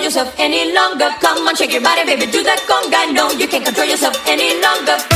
yourself any longer. Come on, shake your body, baby, do that conga. No, you can't control yourself any longer.